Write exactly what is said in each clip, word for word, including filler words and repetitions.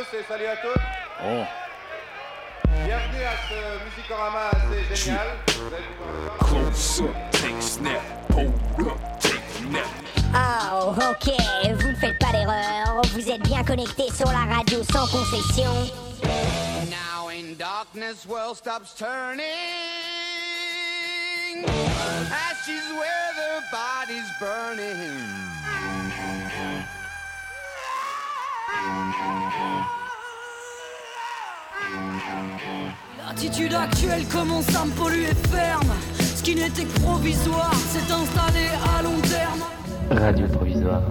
tous et salut à tous. Oh. Bienvenue à ce Musicorama assez génial. Vous allez Oh, ok, vous ne faites pas d'erreur. Vous êtes bien connectés sur la radio sans concession. Now in darkness world stops turning. Ashes where the body's burning. L'attitude actuelle commence à me polluer ferme. Ce qui n'était que provisoire s'est installé à long terme. Radio provisoire.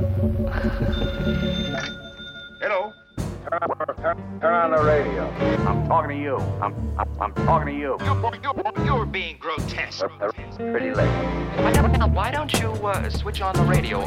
Hello. Turn, turn on the radio. I'm talking to you. I'm, I'm, I'm talking to you. You're, you're being grotesque. They're, they're pretty late. Why don't you uh, switch on the radio?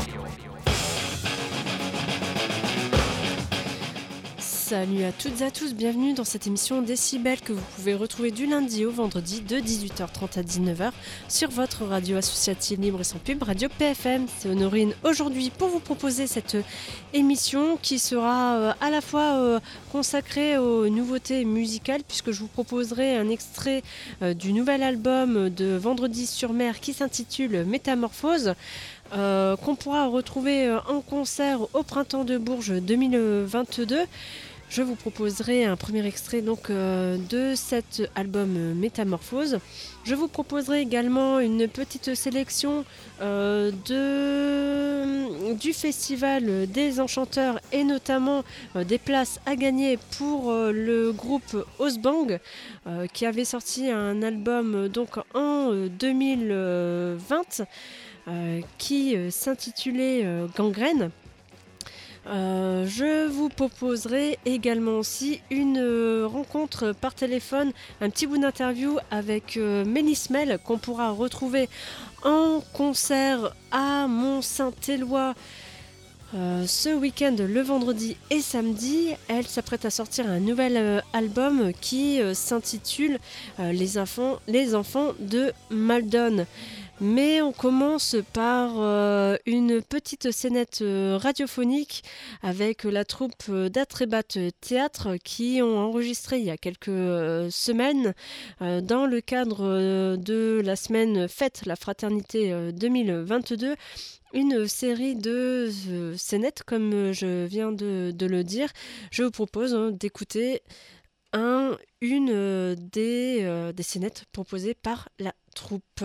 Salut à toutes et à tous, bienvenue dans cette émission Décibel que vous pouvez retrouver du lundi au vendredi de dix-huit heures trente à dix-neuf heures sur votre radio associative libre et sans pub, Radio P F M. C'est Honorine aujourd'hui pour vous proposer cette émission qui sera à la fois consacrée aux nouveautés musicales puisque je vous proposerai un extrait du nouvel album de Vendredi sur Mer qui s'intitule Métamorphose. Euh, qu'on pourra retrouver en concert au Printemps de Bourges deux mille vingt-deux. Je vous proposerai un premier extrait donc, euh, de cet album euh, Métamorphose. Je vous proposerai également une petite sélection euh, de, du Festival des Enchanteurs et notamment euh, des places à gagner pour euh, le groupe Ozbang euh, qui avait sorti un album euh, donc, en euh, deux mille vingt euh, qui euh, s'intitulait euh, Gangrène. Euh, je vous proposerai également aussi une euh, rencontre par téléphone, un petit bout d'interview avec euh, Mélismel qu'on pourra retrouver en concert à Mont-Saint-Éloi euh, ce week-end, le vendredi et samedi. Elle s'apprête à sortir un nouvel euh, album qui euh, s'intitule euh, Les enfants, les enfants de Maldon. Mais on commence par euh, une petite scénette euh, radiophonique avec la troupe d'Atrébat Théâtre qui ont enregistré il y a quelques euh, semaines euh, dans le cadre euh, de la semaine Fête la Fraternité euh, deux mille vingt-deux une série de euh, scénettes comme je viens de, de le dire. Je vous propose hein, d'écouter un, une euh, des, euh, des scénettes proposées par la troupe.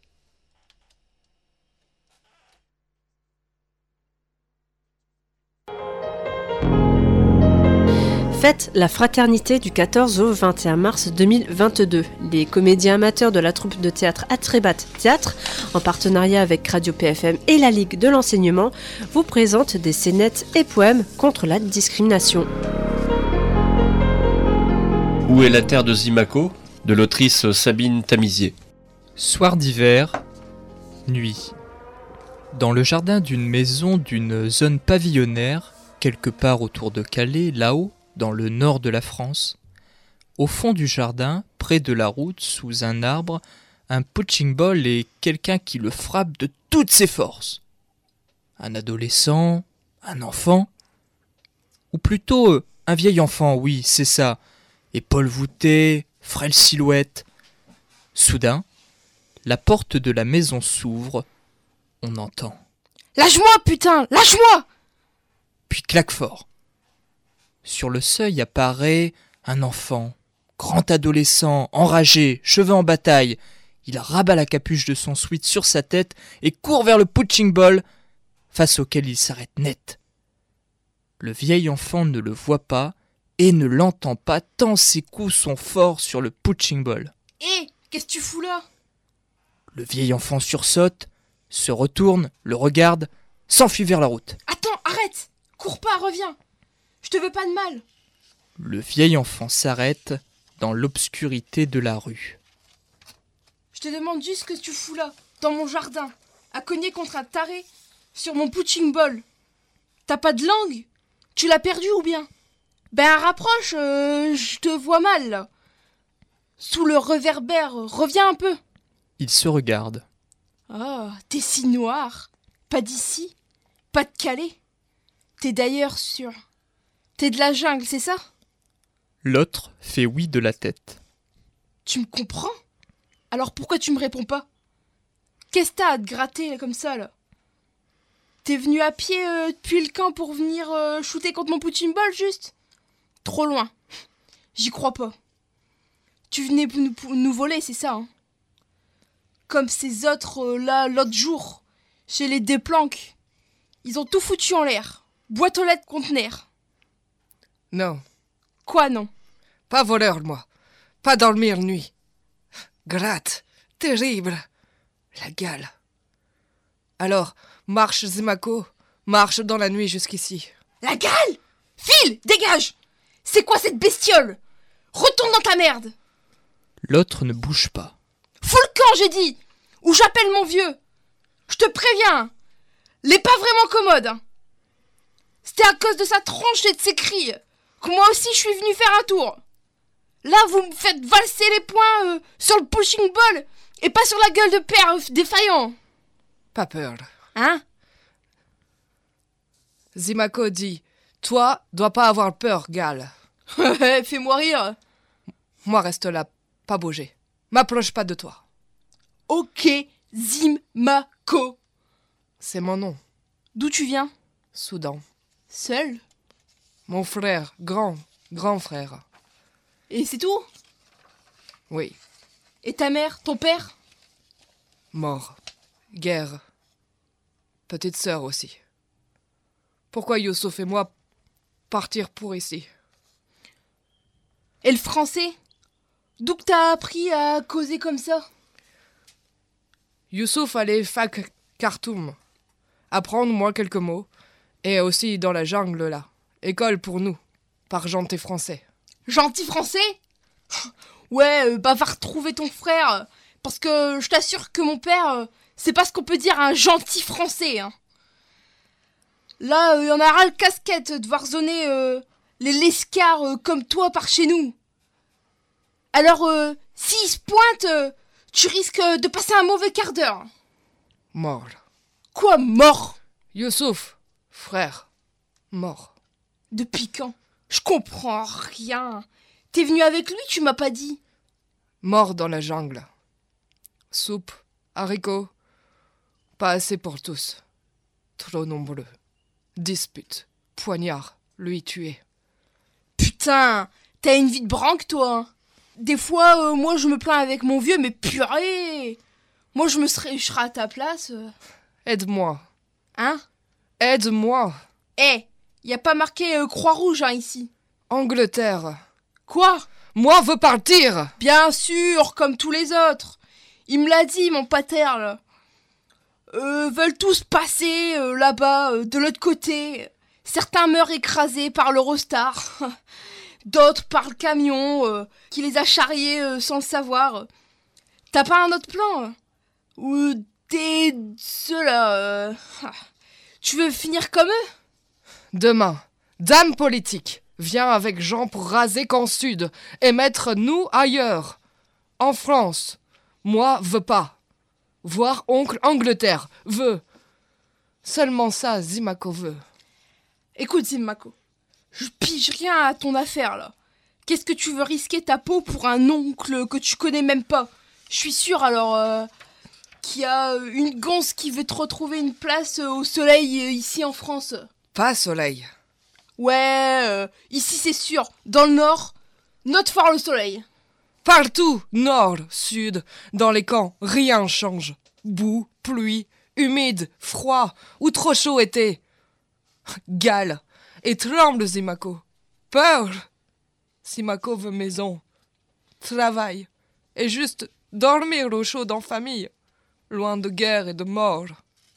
Fête la Fraternité du quatorze au vingt et un mars deux mille vingt-deux. Les comédiens amateurs de la troupe de théâtre Atrébat Théâtre, en partenariat avec Radio P F M et la Ligue de l'enseignement, vous présentent des scénettes et poèmes contre la discrimination. Où est la terre de Zimaco ? De l'autrice Sabine Tamizier. Soir d'hiver, nuit. Dans le jardin d'une maison d'une zone pavillonnaire, quelque part autour de Calais, là-haut, dans le nord de la France, au fond du jardin, près de la route, sous un arbre, un punching ball et quelqu'un qui le frappe de toutes ses forces. Un adolescent, un enfant, ou plutôt euh, un vieil enfant, oui, c'est ça, épaules voûtées, frêle silhouette. Soudain, la porte de la maison s'ouvre, on entend « Lâche-moi, putain, lâche-moi !» Puis claque fort. Sur le seuil apparaît un enfant, grand adolescent, enragé, cheveux en bataille. Il rabat la capuche de son sweat sur sa tête et court vers le punching ball, face auquel il s'arrête net. Le vieil enfant ne le voit pas et ne l'entend pas tant ses coups sont forts sur le punching ball. Hé, hey, qu'est-ce que tu fous là ? Le vieil enfant sursaute, se retourne, le regarde, s'enfuit vers la route. Attends, arrête ! Cours pas, reviens ! Je te veux pas de mal. Le vieil enfant s'arrête dans l'obscurité de la rue. Je te demande juste ce que tu fous là, dans mon jardin, à cogner contre un taré sur mon punching ball. T'as pas de langue ? Tu l'as perdu ou bien ? Ben rapproche, euh, je te vois mal là. Sous le réverbère, reviens un peu. Il se regarde. Ah, oh, t'es si noir. Pas d'ici, pas de Calais. T'es d'ailleurs sur T'es de la jungle, c'est ça? L'autre fait oui de la tête. Tu me comprends? Alors pourquoi tu me réponds pas? Qu'est-ce que t'as à te gratter comme ça, là? T'es venu à pied euh, depuis le camp pour venir euh, shooter contre mon punching ball, juste? Trop loin. J'y crois pas. Tu venais pour nous, pour nous voler, c'est ça, hein? Comme ces autres, euh, là, l'autre jour, chez les Desplanques. Ils ont tout foutu en l'air. Boîte aux lettres conteneur. Non. Quoi, non? Pas voleur, moi. Pas dormir nuit. Gratte. Terrible. La gale. Alors, marche, Zimako. Marche dans la nuit jusqu'ici. La gale? File! Dégage! C'est quoi cette bestiole? Retourne dans ta merde! L'autre ne bouge pas. Fous le camp, j'ai dit! Ou j'appelle mon vieux! Je te préviens! L'est pas vraiment commode, hein. C'était à cause de sa tronche et de ses cris que moi aussi je suis venu faire un tour. Là, vous me faites valser les poings euh, sur le pushing ball et pas sur la gueule de père euh, défaillant. Pas peur. Hein? Zimako dit, toi, dois pas avoir peur, Gale. Fais-moi rire. Moi, reste là, pas bouger. M'approche pas de toi. Ok, Zimako. C'est mon nom. D'où tu viens? Soudan. Seul? Mon frère, grand, grand frère. Et c'est tout? Oui. Et ta mère, ton père? Mort. Guerre. Petite sœur aussi. Pourquoi Youssouf et moi partir pour ici? Et le français? D'où que t'as appris à causer comme ça? Youssouf allait fac Khartoum. Apprendre moi quelques mots. Et aussi dans la jungle là. École pour nous. Par gentil français. Gentil français? Ouais, euh, bah va retrouver ton frère. Parce que je t'assure que mon père, euh, c'est pas ce qu'on peut dire un gentil français. Hein. Là, il euh, y en a ras le casquette de voir zoner euh, les lescars euh, comme toi par chez nous. Alors, euh, s'ils se pointent, euh, tu risques de passer un mauvais quart d'heure. Mort. Quoi, mort? Youssouf, frère, mort. Depuis quand? Je comprends rien. T'es venu avec lui, tu m'as pas dit. Mort dans la jungle. Soupe, haricots, pas assez pour tous. Trop nombreux. Dispute, poignard, lui tué. Putain, t'as une vie de branque, toi. Des fois, euh, moi, je me plains avec mon vieux, mais purée. Moi, je me serais, je serais à ta place. Euh. Aide-moi. Hein? Aide-moi. Eh, hey, y a pas marqué euh, Croix-Rouge, hein, ici. Angleterre. Quoi? Moi, veux partir. Bien sûr, comme tous les autres. Il me l'a dit, mon pater, là. Euh, veulent tous passer euh, là-bas, euh, de l'autre côté. Certains meurent écrasés par l'Eurostar. D'autres par le camion euh, qui les a charriés euh, sans le savoir. T'as pas un autre plan? Ou t'es ceux-là euh... Tu veux finir comme eux? Demain, dame politique, viens avec Jean pour raser qu'en sud et mettre nous ailleurs. En France. Moi, veux pas. Voir oncle Angleterre, veut. Seulement ça, Zimako veut. Écoute, Zimako, je pige rien à ton affaire, là. Qu'est-ce que tu veux risquer ta peau pour un oncle que tu connais même pas? Je suis sûre, alors, euh, qu'il y a une gonze qui veut te retrouver une place au soleil euh, ici en France. Pas soleil. Ouais, euh, ici c'est sûr. Dans le nord, note fort le soleil. Partout, nord, sud, dans les camps, rien change. Boue, pluie, humide, froid, ou trop chaud été. Gale, et tremble Zimako. Peur. Zimako veut maison, travail, et juste dormir au chaud en famille, loin de guerre et de mort.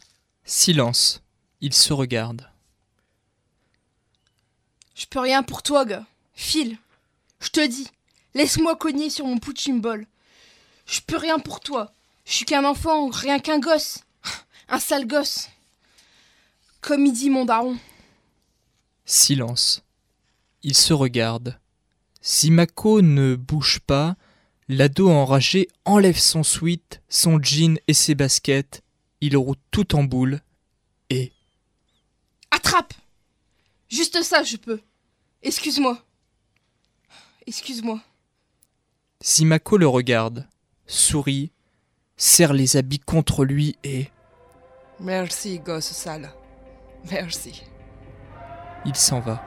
Silence. Ils se regardent. Je peux rien pour toi, gars. File. Je te dis. Laisse-moi cogner sur mon punching ball. Je peux rien pour toi. Je suis qu'un enfant, rien qu'un gosse. Un sale gosse. Comme il dit mon daron. Silence. Ils se regardent. Zimako ne bouge pas. L'ado enragé enlève son sweat, son jean et ses baskets. Il roule tout en boule. Et... Attrape! Juste ça, je peux. Excuse-moi. Excuse-moi. Zimako le regarde, sourit, serre les habits contre lui et... Merci, gosse sale. Merci. Il s'en va.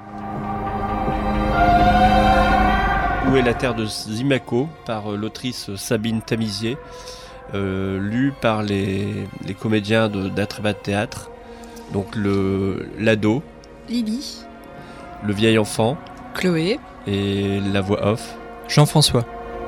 Où est la terre de Zimako par l'autrice Sabine Tamizier, euh, lu par les, les comédiens de, d'Atrébat Théâtre. Donc le, l'ado, Lily, le vieil enfant, Chloé et la voix off, Jean-François.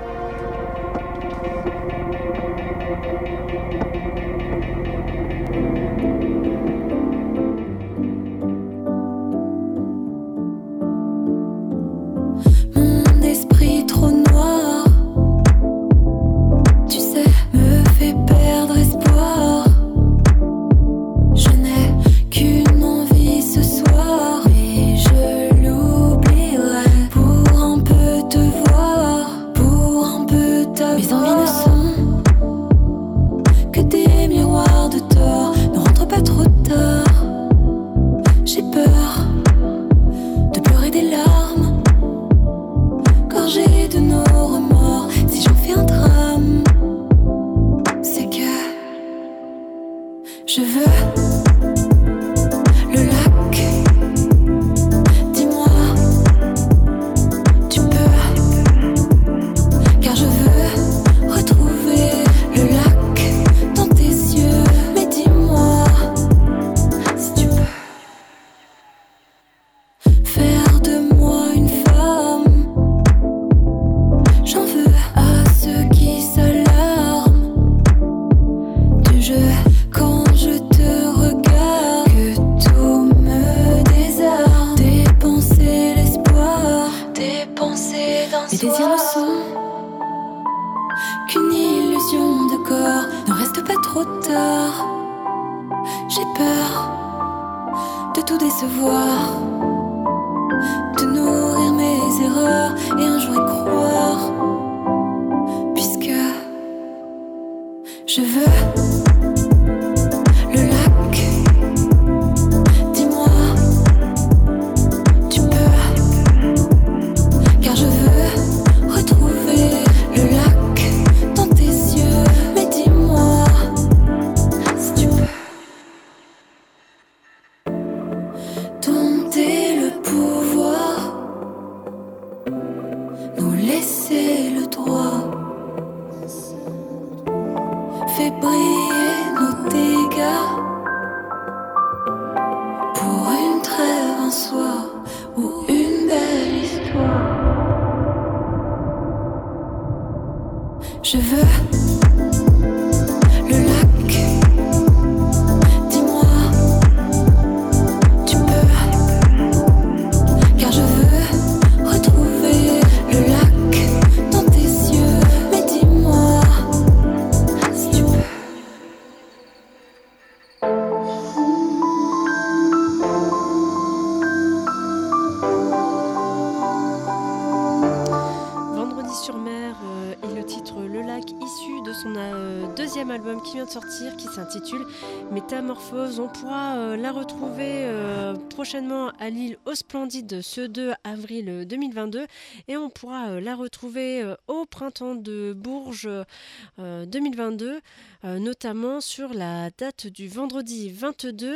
Sortir qui s'intitule Métamorphose. On pourra euh, la retrouver euh, prochainement à Lille au Splendide ce deux avril deux mille vingt-deux et on pourra euh, la retrouver euh, au Printemps de Bourges euh, deux mille vingt-deux, euh, notamment sur la date du vendredi vingt-deux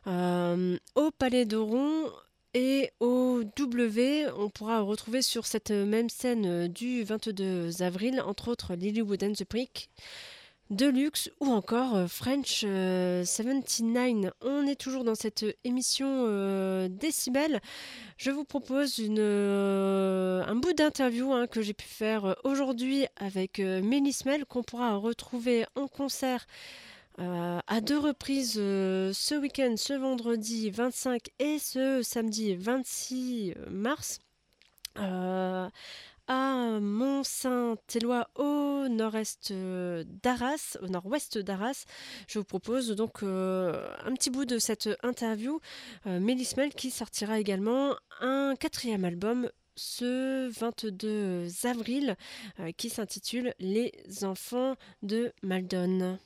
euh, au Palais d'Oron. Et au W, on pourra retrouver sur cette même scène du vingt-deux avril, entre autres Lilywood and the Prick, Deluxe ou encore French euh, soixante-dix-neuf. On est toujours dans cette émission euh, Décibel. Je vous propose une, euh, un bout d'interview hein, que j'ai pu faire aujourd'hui avec euh, Mélis Mel, qu'on pourra retrouver en concert euh, à deux reprises euh, ce week-end, ce vendredi vingt-cinq et ce samedi vingt-six mars. Euh, à Mont-Saint-Éloi au nord-est d'Arras, au nord-ouest d'Arras. Je vous propose donc euh, un petit bout de cette interview. Euh, Mélis Mel qui sortira également un quatrième album ce vingt-deux avril euh, qui s'intitule Les enfants de Maldon.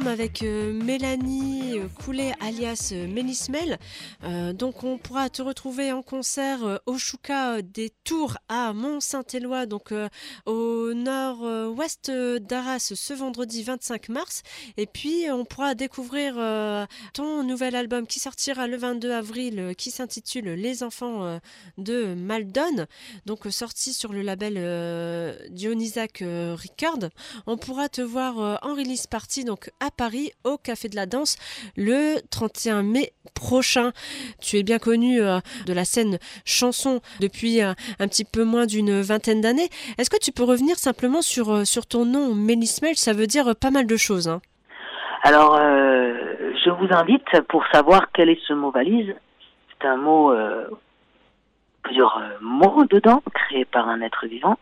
album avec euh, Mélanie euh, Coulet alias euh, Mélismel. Euh, donc on pourra te retrouver en concert euh, au Chouka euh, des Tours à Mont-Saint-Éloi, donc euh, au nord-ouest euh, d'Arras ce vendredi vingt-cinq mars. Et puis on pourra découvrir euh, ton nouvel album qui sortira le vingt-deux avril euh, qui s'intitule Les enfants euh, de Maldon, donc euh, sorti sur le label euh, Dionysac euh, Record. On pourra te voir euh, en release party donc à Paris au Café de la Danse le trente et un mai prochain. Tu es bien connu euh, de la scène chanson depuis euh, un petit peu moins d'une vingtaine d'années. Est-ce que tu peux revenir simplement sur, euh, sur ton nom Mélismel? Ça veut dire euh, pas mal de choses. Hein. Alors, euh, je vous invite pour savoir quel est ce mot valise. C'est un mot, euh, plusieurs euh, mots dedans, créés par un être vivant.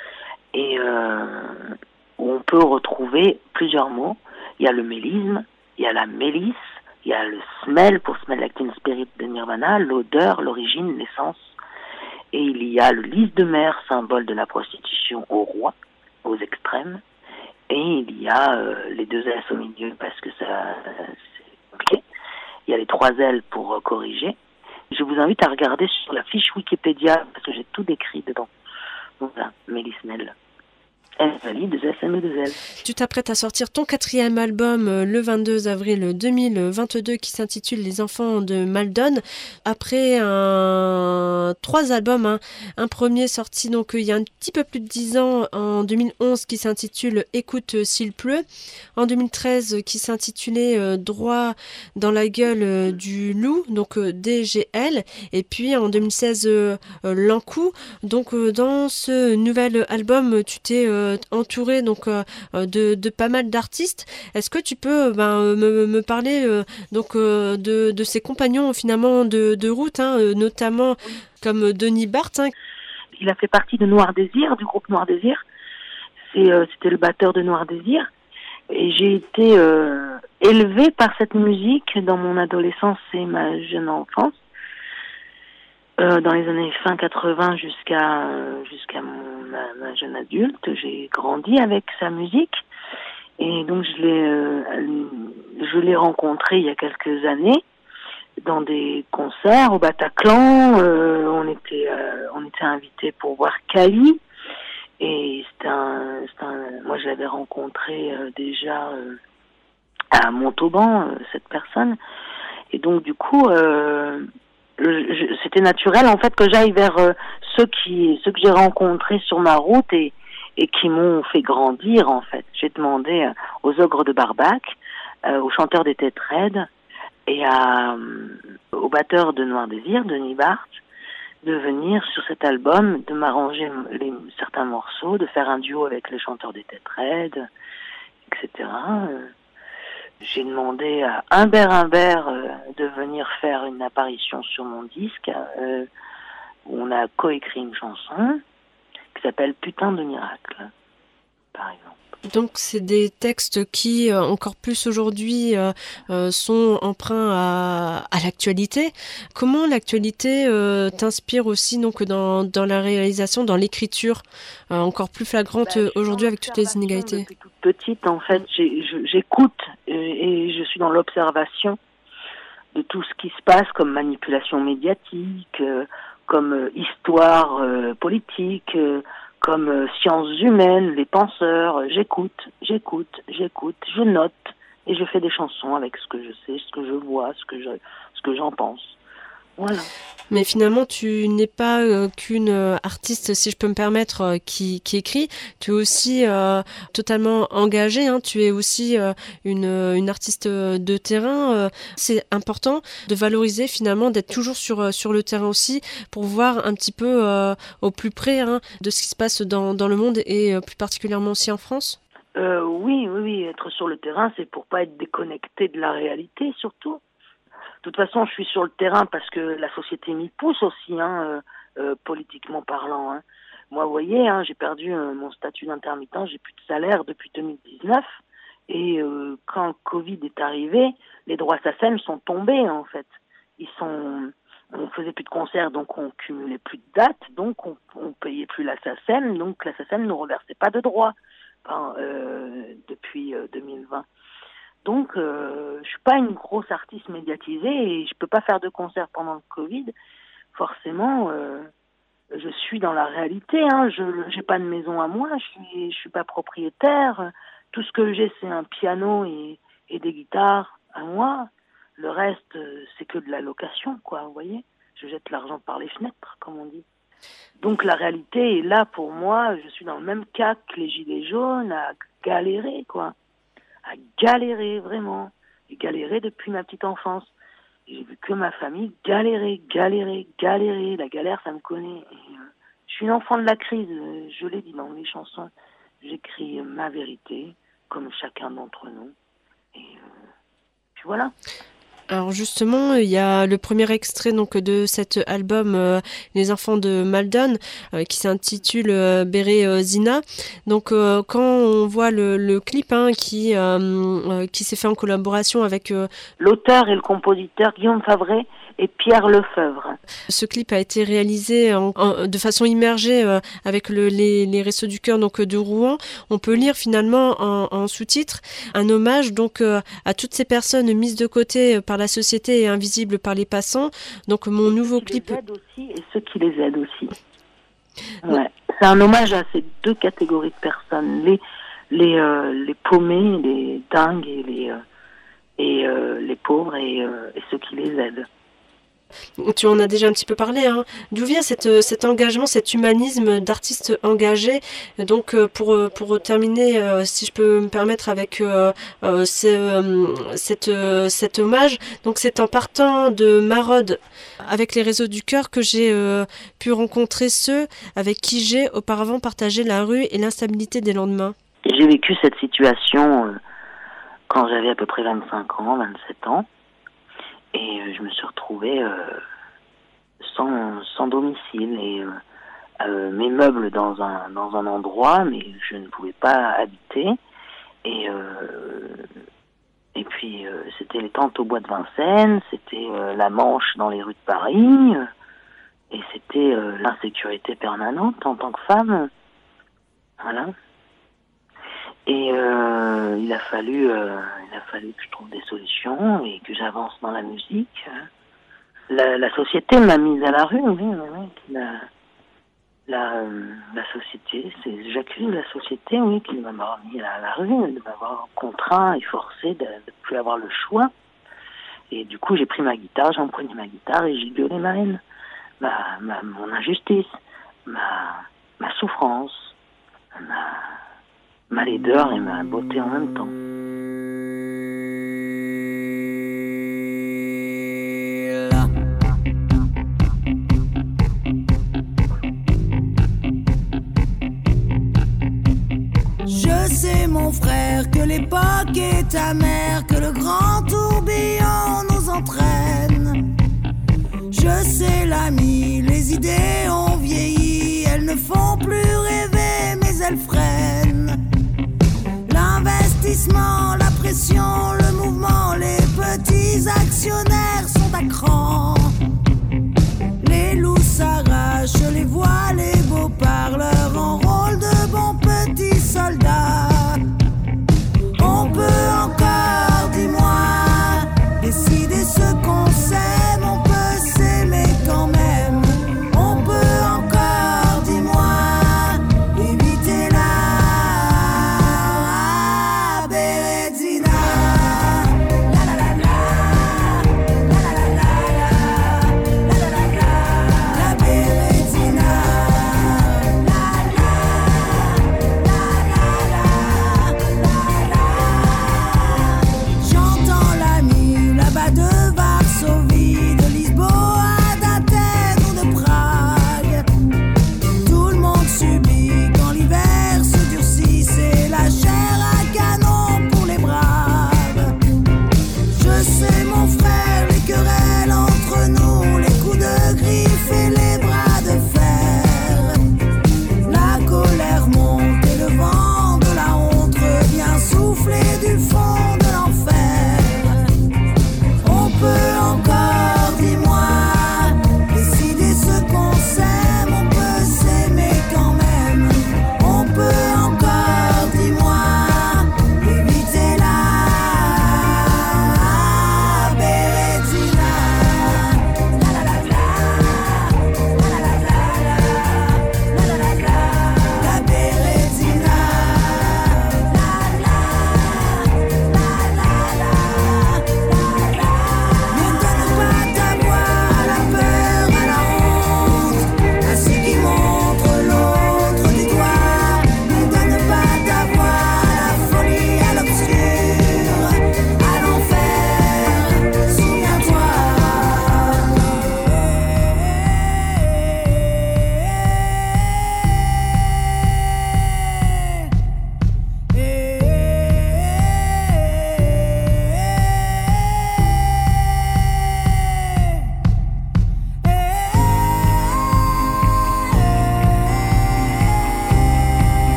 Et euh, où on peut retrouver plusieurs mots. Il y a le mélisme, il y a la mélisse, il y a le smell pour Smell Like Teen Spirit de Nirvana, l'odeur, l'origine, l'essence. Et il y a le lys de mer, symbole de la prostitution au roi, aux extrêmes. Et il y a euh, les deux S au milieu parce que ça c'est compliqué. Il y a les trois L pour euh, corriger. Je vous invite à regarder sur la fiche Wikipédia parce que j'ai tout décrit dedans. Voilà, Mélismel. S valide, deux S M E deux L. Tu t'apprêtes à sortir ton quatrième album euh, le vingt-deux avril deux mille vingt-deux qui s'intitule Les enfants de Maldon. Après un trois albums, hein. Un premier sorti donc euh, il y a un petit peu plus de dix ans en deux mille onze qui s'intitule Écoute euh, s'il pleut. En deux mille treize euh, qui s'intitulait euh, Droit dans la gueule euh, du loup, donc euh, D G L. Et puis en deux mille seize euh, euh, L'Encou. Donc euh, dans ce nouvel album tu t'es euh, entouré donc euh, de, de pas mal d'artistes. Est-ce que tu peux ben, me, me parler euh, donc euh, de, de ses compagnons finalement de, de route, hein, notamment comme Denis Barthes, hein. Il a fait partie de Noir Désir, du groupe Noir Désir. C'est, euh, c'était le batteur de Noir Désir. Et j'ai été euh, élevée par cette musique dans mon adolescence et ma jeune enfance. Euh, dans les années fin quatre-vingts jusqu'à euh, jusqu'à mon, ma, ma jeune adulte, j'ai grandi avec sa musique et donc je l'ai euh, je l'ai rencontré il y a quelques années dans des concerts au Bataclan. Euh, on était euh, on était invités pour voir Kali et c'est un c'est un moi je l'avais rencontré euh, déjà euh, à Montauban, euh, cette personne, et donc du coup euh, Je, c'était naturel en fait que j'aille vers euh, ceux qui ceux que j'ai rencontrés sur ma route et et qui m'ont fait grandir en fait. J'ai demandé euh, aux Ogres de Barbac, euh, aux chanteurs des Têtes Raides et à euh, au batteur de Noir Désir, Denis Barthes, de venir sur cet album, de m'arranger les, certains morceaux, de faire un duo avec les chanteurs des Têtes Raides, et cetera. Euh, J'ai demandé à Humbert Humbert euh, de venir faire une apparition sur mon disque, euh, où on a coécrit une chanson qui s'appelle Putain de miracle, par exemple. Donc c'est des textes qui, euh, encore plus aujourd'hui, euh, euh, sont emprunts à, à l'actualité. Comment l'actualité euh, t'inspire aussi donc, dans, dans la réalisation, dans l'écriture, euh, encore plus flagrante bah, aujourd'hui avec toutes les inégalités? Depuis toute petite, en fait, j'ai, je, j'écoute et, et je suis dans l'observation de tout ce qui se passe comme manipulation médiatique, euh, comme euh, histoire euh, politique, euh, comme euh, sciences humaines, les penseurs. euh, j'écoute, j'écoute, j'écoute, je note et je fais des chansons avec ce que je sais, ce que je vois, ce que je, ce que j'en pense. Voilà. Mais finalement, tu n'es pas euh, qu'une euh, artiste, si je peux me permettre, euh, qui, qui écrit. Tu es aussi euh, totalement engagée. Hein. Tu es aussi euh, une, une artiste de terrain. Euh, c'est important de valoriser finalement, d'être toujours sur, sur le terrain aussi, pour voir un petit peu euh, au plus près hein, de ce qui se passe dans, dans le monde et euh, plus particulièrement aussi en France. Euh, oui, oui, oui. Être sur le terrain, c'est pour pas être déconnecté de la réalité, surtout. De toute façon, je suis sur le terrain parce que la société m'y pousse aussi, hein, euh, euh, politiquement parlant. Hein. Moi, vous voyez, hein, j'ai perdu euh, mon statut d'intermittent, j'ai plus de salaire depuis deux mille dix-neuf. Et euh, quand le Covid est arrivé, les droits SACEM sont tombés, en fait. Ils sont, on faisait plus de concerts, donc on cumulait plus de dates, donc on, on payait plus la SACEM, donc la SACEM ne reversait pas de droits enfin, euh, depuis euh, deux mille vingt. Donc, euh, je suis pas une grosse artiste médiatisée et je peux pas faire de concert pendant le Covid. Forcément, euh, je suis dans la réalité. Hein. Je j'ai pas de maison à moi, je suis je suis pas propriétaire. Tout ce que j'ai, c'est un piano et, et des guitares à moi. Le reste, c'est que de la location, quoi. Vous voyez, je jette l'argent par les fenêtres, comme on dit. Donc la réalité est là pour moi. Je suis dans le même cas que les gilets jaunes, à galérer, quoi. À galérer, vraiment. J'ai galéré depuis ma petite enfance. J'ai vu que ma famille galérer, galérer, galérer. La galère, ça me connaît. Et, euh, je suis une enfant de la crise. Je l'ai dit dans mes chansons. J'écris ma vérité, comme chacun d'entre nous. Et euh, puis voilà. Alors justement, il y a le premier extrait donc de cet album euh, Les Enfants de Maldon euh, qui s'intitule euh, Béré euh, Zina. Donc euh, quand on voit le, le clip hein, qui euh, euh, qui s'est fait en collaboration avec euh, l'auteur et le compositeur Guillaume Favret et Pierre Lefebvre. Ce clip a été réalisé en, en, de façon immergée euh, avec le, les, les Restos du Cœur donc de Rouen. On peut lire finalement en, en sous-titre un hommage donc euh, à toutes ces personnes mises de côté par la société et invisibles par les passants. Donc mon nouveau clip. Ceux qui les aident aussi et ceux qui les aident aussi. Ouais. C'est un hommage à ces deux catégories de personnes, les les euh, les paumés, les dingues et les euh, et euh, les pauvres et, euh, et ceux qui les aident. Tu en as déjà un petit peu parlé, hein. D'où vient cette, cet engagement, cet humanisme d'artiste engagé? Donc pour, pour terminer, euh, si je peux me permettre avec euh, euh, ce, euh, cette, euh, cet hommage, donc c'est en partant de Marode avec les Réseaux du Cœur que j'ai euh, pu rencontrer ceux avec qui j'ai auparavant partagé la rue et l'instabilité des lendemains. J'ai vécu cette situation euh, quand j'avais à peu près vingt-cinq ans, vingt-sept ans. Et euh, je me suis retrouvée euh, sans, sans domicile et euh, euh, mes meubles dans un, dans un endroit, mais je ne pouvais pas habiter. Et, euh, et puis, euh, c'était les tentes au bois de Vincennes, c'était euh, la Manche dans les rues de Paris, euh, et c'était euh, l'insécurité permanente en tant que femme. Voilà. Et euh, il a fallu, euh, il a fallu que je trouve des solutions et que j'avance dans la musique. La, la société m'a mise à la rue, oui, oui, oui. La, la, la société, c'est, j'accuse la société, oui, qui m'a mis à la rue, de m'avoir contraint et forcé de ne plus avoir le choix. Et du coup, j'ai pris ma guitare, j'ai empoigné ma guitare et j'ai gueulé ma haine, ma, ma, mon injustice, ma, ma souffrance, ma... ma laideur et ma beauté en même temps. Je sais mon frère que l'époque est amère, que le grand tourbillon nous entraîne. Je sais l'ami, les idées ont vieilli, elles ne font plus rêver mais elles freinent. L'investissement, la pression, le mouvement, les petits actionnaires sont à cran. Les loups s'arrachent, les voix, les beaux parleurs en rôle de bons petits soldats. On peut encore, dis-moi, décider ce qu'on s'aime, on peut s'aimer quand même. On peut encore, dis-moi, éviter la Bérézina.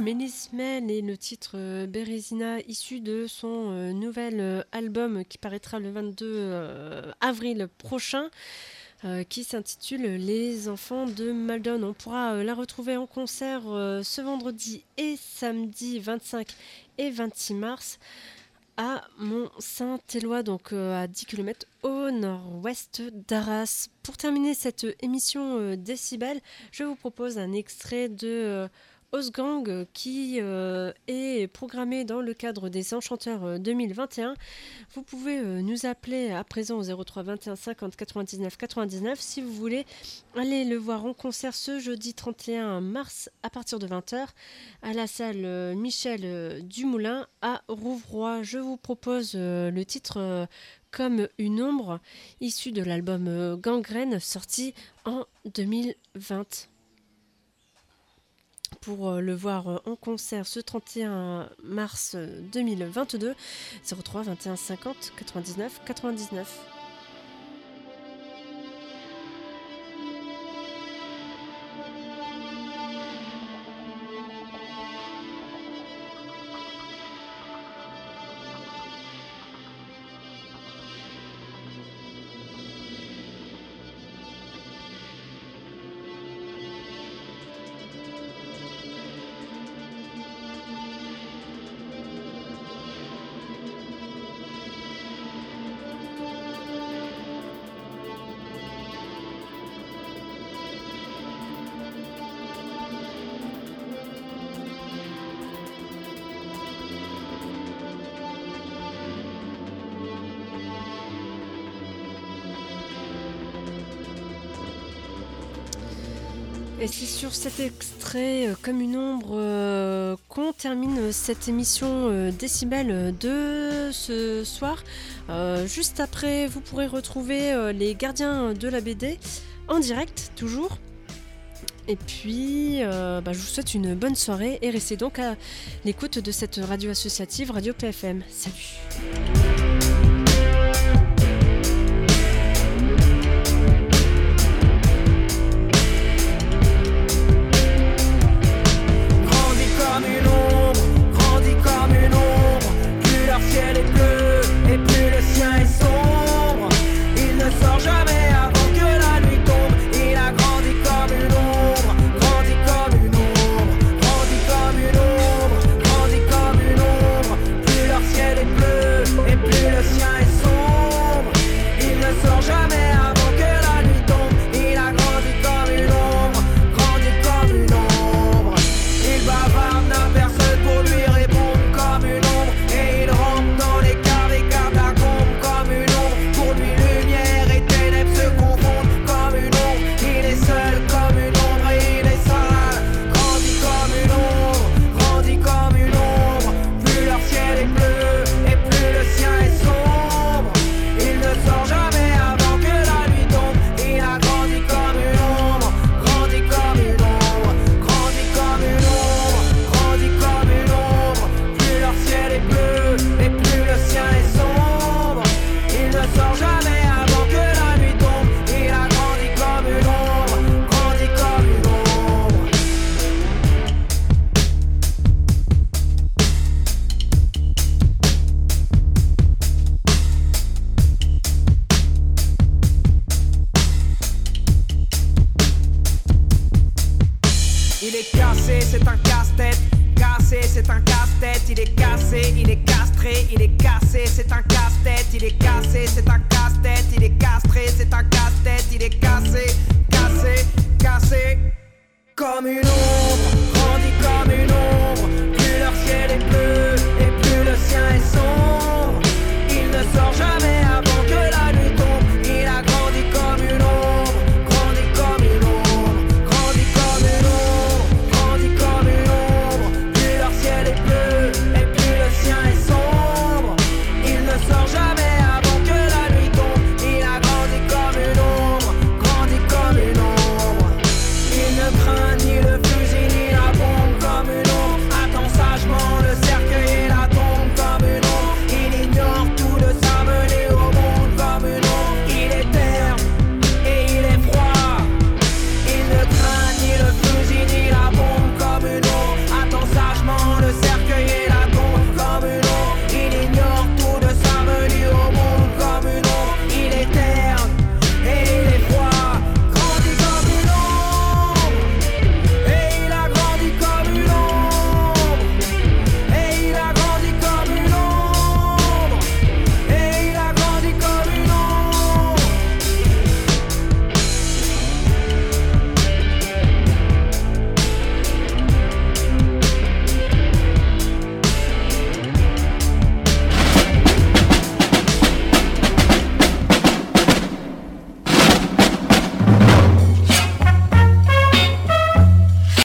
Mélis Mel et le titre euh, Bérésina, issu de son euh, nouvel euh, album qui paraîtra le vingt-deux euh, avril prochain, euh, qui s'intitule Les Enfants de Maldon. On pourra euh, la retrouver en concert euh, ce vendredi et samedi vingt-cinq et vingt-six mars à Mont-Saint-Éloi, donc euh, à dix kilomètres au nord-ouest d'Arras. Pour terminer cette émission euh, Décibel, je vous propose un extrait de euh, Osgang qui euh, est programmé dans le cadre des Enchanteurs deux mille vingt et un. Vous pouvez euh, nous appeler à présent au zéro trois vingt et un cinquante quatre-vingt-dix-neuf quatre-vingt-dix-neuf si vous voulez aller le voir en concert ce jeudi trente et un mars à partir de vingt heures à la salle euh, Michel euh, Dumoulin à Rouvroy. Je vous propose euh, le titre euh, Comme une ombre, issu de l'album euh, Gangrène sorti en deux mille vingt. Pour le voir en concert ce trente et un mars deux mille vingt-deux, zéro trois vingt et un cinquante quatre-vingt-dix-neuf quatre-vingt-dix-neuf. Et c'est sur cet extrait, euh, comme une ombre, euh, qu'on termine cette émission euh, Décibel de ce soir. Euh, juste après, vous pourrez retrouver euh, les gardiens de la B D en direct, toujours. Et puis, euh, bah, je vous souhaite une bonne soirée et restez donc à l'écoute de cette radio associative Radio P F M. Salut! Ciel est bleu et plus le sien est sombre. Il ne sort jamais avant que la nuit tombe. Il a grandi comme une ombre, grandi comme une ombre, grandi comme une ombre, grandi comme une ombre. Plus leur ciel est bleu et plus le sien est sombre. Il ne sort jamais avant que la nuit tombe. Il a grandi comme une ombre, grandi comme une ombre. Il bavarde, n'a personne pour lui répondre comme une ombre. Et il rentre dans les caves et catacombes comme une ombre. Pour lui lumière et ténèbres se confondent comme une ombre. Il est seul comme une ombre et il est sale. Grandi comme une ombre, grandi comme une ombre. Plus leur ciel est bleu et plus le sien est sombre. Il ne sort jamais avant que la nuit tombe. Il a grandi comme une ombre, grandi comme une ombre, grandi comme une ombre, grandi comme une ombre. Plus leur ciel est bleu et plus le sien est sombre. Il ne sort jamais avant que la nuit tombe. Il a grandi comme une ombre, grandi comme une ombre. Il est cassé, c'est un casse-tête. Cassé, c'est un casse-tête. Il est cassé, il est castré. Il est cassé, c'est un casse-tête. Il est cassé, c'est un casse-tête. Il est castré, c'est un casse-tête. Il est cassé, cassé, cassé. Comme une ombre, grandi comme une ombre. Plus leur ciel est bleu et plus le sien est sombre.